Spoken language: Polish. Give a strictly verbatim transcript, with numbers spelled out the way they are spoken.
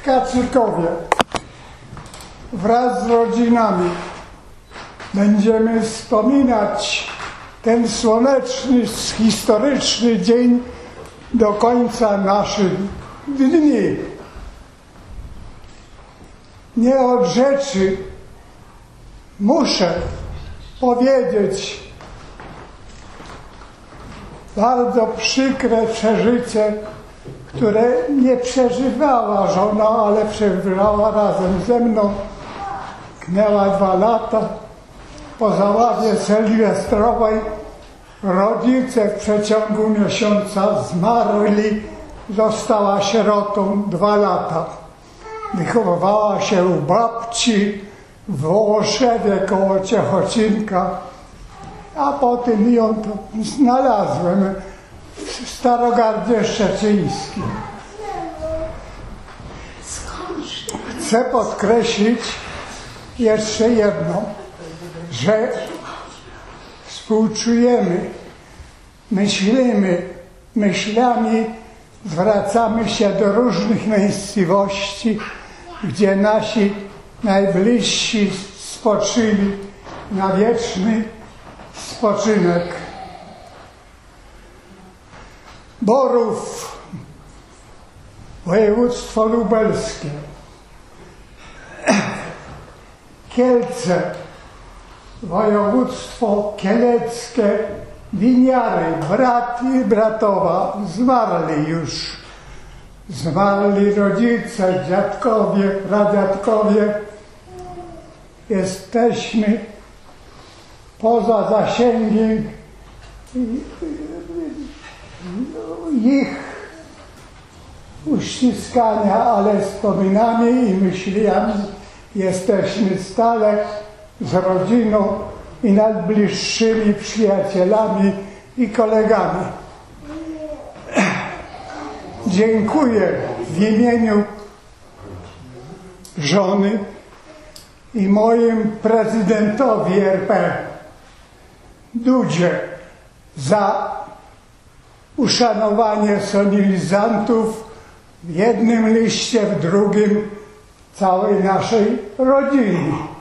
Kaczykowie wraz z rodzinami będziemy wspominać ten słoneczny, historyczny dzień do końca naszych dni. Nie od rzeczy muszę powiedzieć bardzo przykre przeżycie, które nie przeżywała żona, ale przeżywała razem ze mną. Miała dwa lata. Po zabawie sylwestrowej rodzice w przeciągu miesiąca zmarli. Została sierotą dwa lata. Wychowywała się u babci w Wołoszewie koło Ciechocinka, a potem ją to znalazłem w Starogardzie Szczecińskim. Chcę podkreślić jeszcze jedno, że współczujemy, myślimy, myślami zwracamy się do różnych miejscowości, gdzie nasi najbliżsi spoczyli na wieczny spoczynek. Borów, województwo lubelskie, Kielce, województwo kieleckie, Winiary, brat i bratowa zmarli już. Zmarli rodzice, dziadkowie, pradziadkowie. Jesteśmy poza zasięgiem ich uściskania, ale wspominamy i myślami jesteśmy stale z rodziną i najbliższymi przyjacielami i kolegami. Dziękuję w imieniu żony i moim prezydentowi R P Dudzie za uszanowanie solenizantów w jednym liście, w drugim całej naszej rodziny.